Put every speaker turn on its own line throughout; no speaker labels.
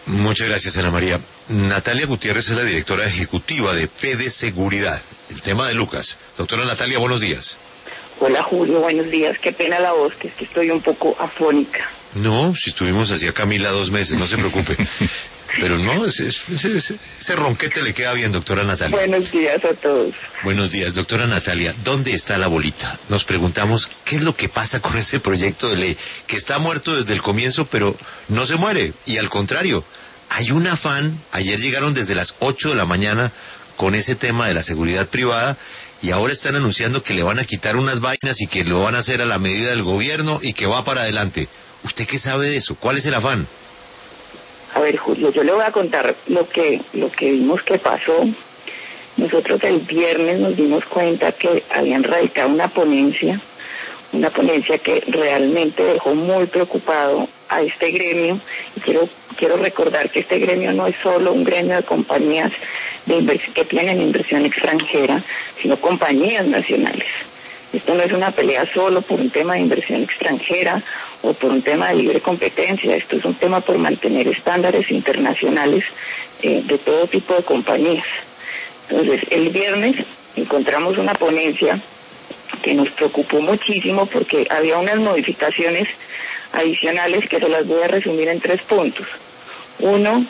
Muchas gracias, Ana María. Natalia Gutiérrez es la directora ejecutiva de Fede Seguridad, el tema de Lucas. Doctora Natalia, buenos días.
Hola Julio, buenos días. Qué pena la voz, que es que estoy un poco afónica.
No, si estuvimos así a Camila 2 meses, no se preocupe. Pero no, ese ronquete le queda bien, doctora Natalia.
Buenos días a todos.
Buenos días, doctora Natalia. ¿Dónde está la bolita? Nos preguntamos qué es lo que pasa con ese proyecto de ley, que está muerto desde el comienzo, pero no se muere. Y al contrario, hay un afán. Ayer llegaron desde las 8 de la mañana con ese tema de la seguridad privada, y ahora están anunciando que le van a quitar unas vainas y que lo van a hacer a la medida del gobierno y que va para adelante. ¿Usted qué sabe de eso? ¿Cuál es el afán?
A ver, Julio, yo le voy a contar lo que vimos que pasó. Nosotros el viernes nos dimos cuenta que habían radicado una ponencia que realmente dejó muy preocupado a este gremio. Y quiero recordar que este gremio no es solo un gremio de compañías que tienen inversión extranjera, sino compañías nacionales. Esto no es una pelea solo por un tema de inversión extranjera o por un tema de libre competencia. Esto es un tema por mantener estándares internacionales de todo tipo de compañías. Entonces, el viernes encontramos una ponencia que nos preocupó muchísimo porque había unas modificaciones adicionales que se las voy a resumir en 3 puntos. Uno,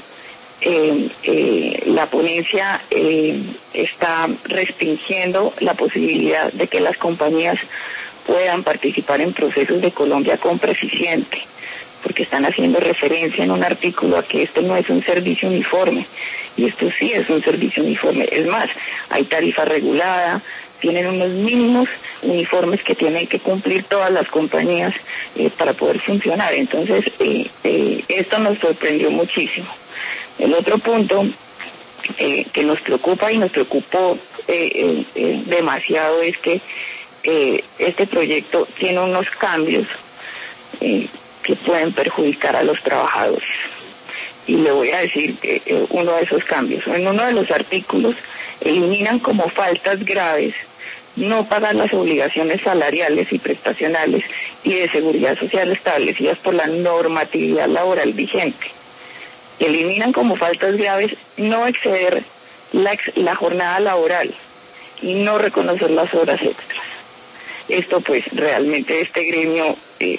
la ponencia está restringiendo la posibilidad de que las compañías puedan participar en procesos de Colombia Compra Eficiente, porque están haciendo referencia en un artículo a que esto no es un servicio uniforme, y esto sí es un servicio uniforme. Es más, hay tarifa regulada, tienen unos mínimos uniformes que tienen que cumplir todas las compañías para poder funcionar. Entonces, esto nos sorprendió muchísimo. El otro punto que nos preocupa y nos preocupó demasiado es que este proyecto tiene unos cambios que pueden perjudicar a los trabajadores. Y le voy a decir uno de esos cambios. En uno de los artículos eliminan como faltas graves no pagar las obligaciones salariales y prestacionales y de seguridad social establecidas por la normatividad laboral vigente. Eliminan como faltas graves no exceder la jornada laboral y no reconocer las horas extras. Esto pues realmente este gremio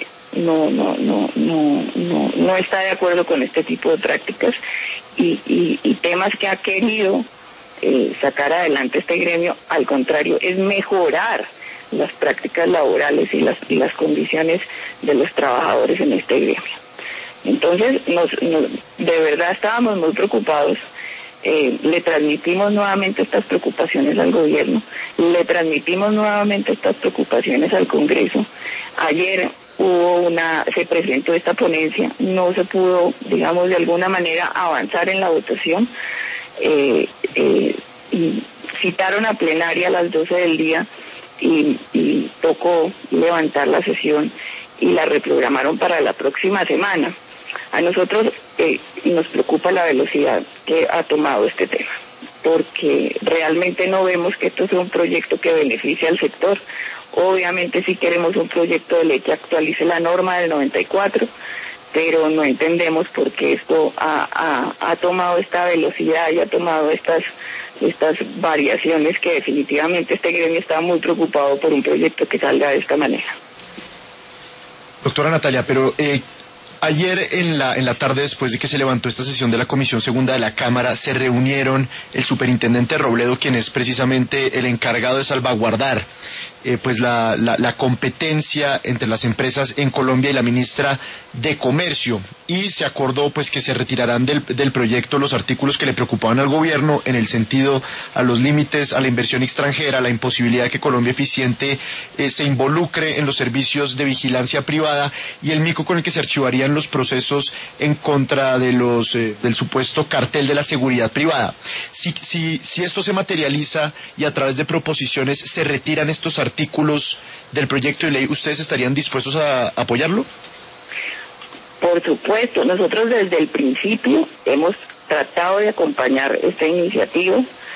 no está de acuerdo con este tipo de prácticas y temas que ha querido sacar adelante este gremio, al contrario, es mejorar las prácticas laborales y las condiciones de los trabajadores en este gremio. Entonces, de verdad estábamos muy preocupados. Le transmitimos nuevamente estas preocupaciones al gobierno, le transmitimos nuevamente estas preocupaciones al Congreso. Ayer se presentó esta ponencia, no se pudo, digamos, de alguna manera avanzar en la votación. Y citaron a plenaria a las 12 del día y tocó levantar la sesión y la reprogramaron para la próxima semana. A nosotros nos preocupa la velocidad que ha tomado este tema, porque realmente no vemos que esto sea un proyecto que beneficie al sector. Obviamente sí queremos un proyecto de ley que actualice la norma del 94, pero no entendemos por qué esto ha tomado esta velocidad y ha tomado estas variaciones, que definitivamente este gremio está muy preocupado por un proyecto que salga de esta manera.
Doctora Natalia, pero ayer en la tarde, después de que se levantó esta sesión de la Comisión Segunda de la Cámara, se reunieron el superintendente Robledo, quien es precisamente el encargado de salvaguardar pues la competencia entre las empresas en Colombia, y la ministra de Comercio, y se acordó pues que se retirarán del proyecto los artículos que le preocupaban al gobierno en el sentido a los límites a la inversión extranjera, la imposibilidad de que Colombia Eficiente se involucre en los servicios de vigilancia privada, y el mico con el que se archivarían los procesos en contra de del supuesto cartel de la seguridad privada. Si esto se materializa y a través de proposiciones se retiran estos artículos del proyecto de ley, ¿ustedes estarían dispuestos a apoyarlo?
Por supuesto, nosotros desde el principio hemos tratado de acompañar esta iniciativa.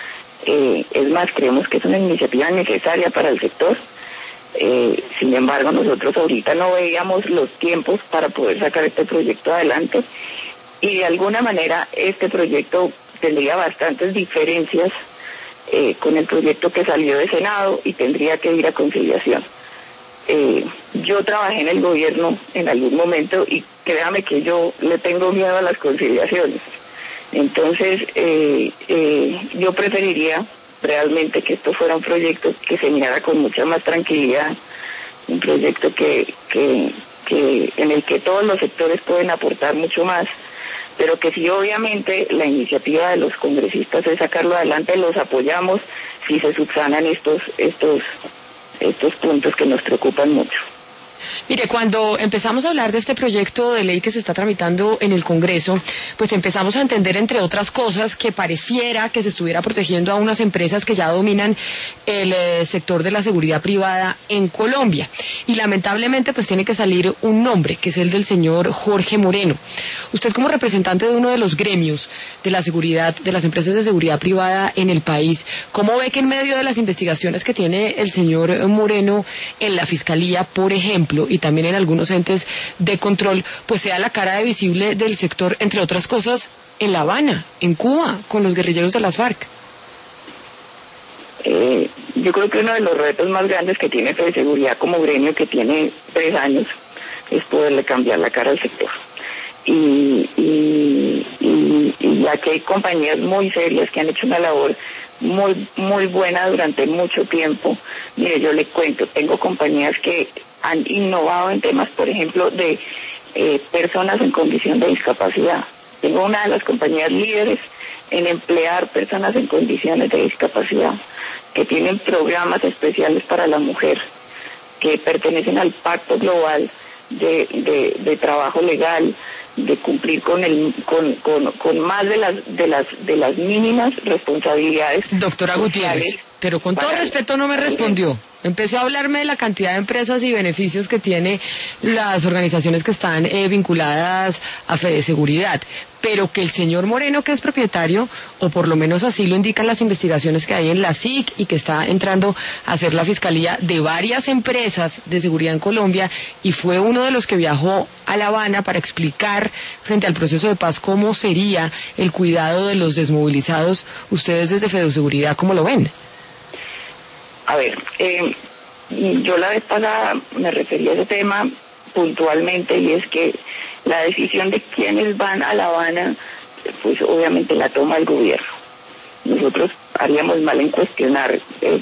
Es más, creemos que es una iniciativa necesaria para el sector. Sin embargo, nosotros ahorita no veíamos los tiempos para poder sacar este proyecto adelante, y de alguna manera este proyecto tendría bastantes diferencias con el proyecto que salió de Senado y tendría que ir a conciliación. Yo trabajé en el gobierno en algún momento y créame que yo le tengo miedo a las conciliaciones. Entonces, yo preferiría realmente que esto fuera un proyecto que se mirara con mucha más tranquilidad, un proyecto que en el que todos los sectores pueden aportar mucho más, pero que si obviamente la iniciativa de los congresistas es sacarlo adelante, los apoyamos si se subsanan estos puntos que nos preocupan mucho.
Mire, cuando empezamos a hablar de este proyecto de ley que se está tramitando en el Congreso, pues empezamos a entender, entre otras cosas, que pareciera que se estuviera protegiendo a unas empresas que ya dominan el sector de la seguridad privada en Colombia. Y lamentablemente, pues tiene que salir un nombre, que es el del señor Jorge Moreno. Usted, como representante de uno de los gremios de la seguridad, de las empresas de seguridad privada en el país, ¿cómo ve que en medio de las investigaciones que tiene el señor Moreno en la Fiscalía, por ejemplo, y también en algunos entes de control, pues sea la cara visible del sector, entre otras cosas, en La Habana, en Cuba, con los guerrilleros de las FARC?
Yo creo que uno de los retos más grandes que tiene Fede Seguridad como gremio, que tiene 3 años, es poderle cambiar la cara al sector. Y ya que hay compañías muy serias que han hecho una labor muy buena durante mucho tiempo. Mire, yo le cuento, tengo compañías que han innovado en temas, por ejemplo, de personas en condición de discapacidad. Tengo una de las compañías líderes en emplear personas en condiciones de discapacidad, que tienen programas especiales para la mujer, que pertenecen al Pacto Global de Trabajo Legal, de cumplir con más de las mínimas responsabilidades.
Doctora Gutiérrez, pero con todo respeto no me respondió. Empezó a hablarme de la cantidad de empresas y beneficios que tiene las organizaciones que están vinculadas a Fede Seguridad, pero que el señor Moreno, que es propietario, o por lo menos así lo indican las investigaciones que hay en la SIC y que está entrando a hacer la Fiscalía, de varias empresas de seguridad en Colombia, y fue uno de los que viajó a La Habana para explicar frente al proceso de paz cómo sería el cuidado de los desmovilizados. Ustedes desde Fede Seguridad, ¿cómo lo ven?
A ver, yo la vez pasada me referí a ese tema puntualmente, y es que la decisión de quiénes van a La Habana, pues obviamente la toma el gobierno. Nosotros haríamos mal en cuestionar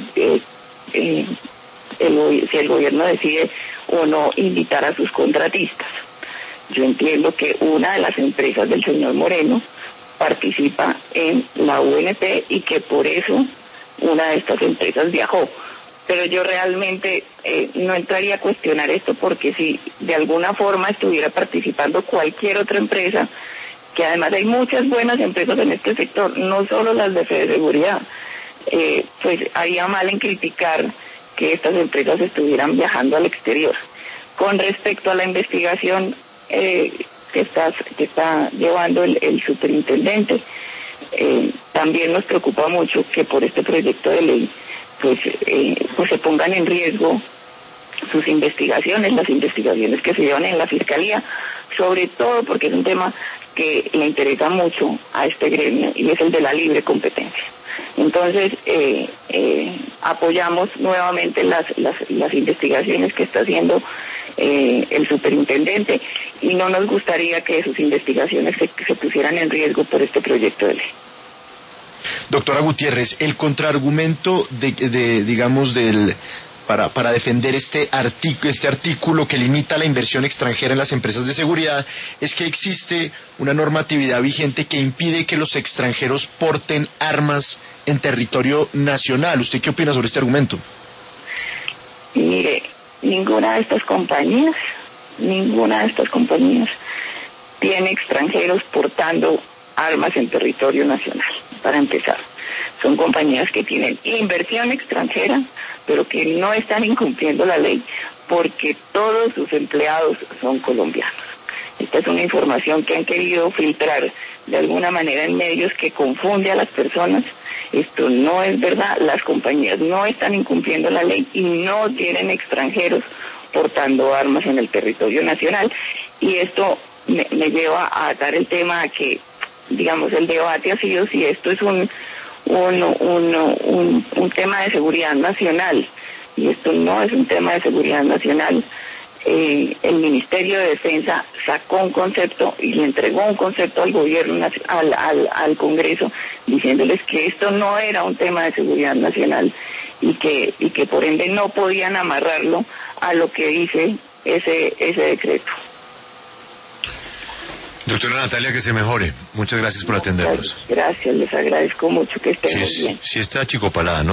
si el gobierno decide o no invitar a sus contratistas. Yo entiendo que una de las empresas del señor Moreno participa en la UNP y que por eso una de estas empresas viajó, pero yo realmente no entraría a cuestionar esto, porque si de alguna forma estuviera participando cualquier otra empresa, que además hay muchas buenas empresas en este sector, no solo las de Fede Seguridad, pues haría mal en criticar que estas empresas estuvieran viajando al exterior. Con respecto a la investigación que está llevando el superintendente, también nos preocupa mucho que por este proyecto de ley pues se pongan en riesgo sus investigaciones, las investigaciones que se llevan en la Fiscalía, sobre todo porque es un tema que le interesa mucho a este gremio, y es el de la libre competencia. Entonces, apoyamos nuevamente las investigaciones que está haciendo el superintendente, y no nos gustaría que sus investigaciones se pusieran en riesgo por este proyecto de ley.
Doctora Gutiérrez, el contraargumento para defender este artículo que limita la inversión extranjera en las empresas de seguridad es que existe una normatividad vigente que impide que los extranjeros porten armas en territorio nacional. ¿Usted qué opina sobre este argumento?
Mire, ninguna de estas compañías tiene extranjeros portando armas en territorio nacional, para empezar. Son compañías que tienen inversión extranjera, pero que no están incumpliendo la ley, porque todos sus empleados son colombianos. Esta es una información que han querido filtrar de alguna manera en medios, que confunde a las personas. Esto no es verdad. Las compañías no están incumpliendo la ley y no tienen extranjeros portando armas en el territorio nacional, y esto me lleva a dar el tema a que, digamos, el debate ha sido si esto es un tema de seguridad nacional, y esto no es un tema de seguridad nacional. El Ministerio de Defensa sacó un concepto y le entregó un concepto al gobierno, al Congreso, diciéndoles que esto no era un tema de seguridad nacional y que por ende no podían amarrarlo a lo que dice ese decreto.
Doctora Natalia, que se mejore. Muchas gracias por atendernos.
Gracias, les agradezco mucho, que estén muy bien.
Sí está achicopalada, ¿no?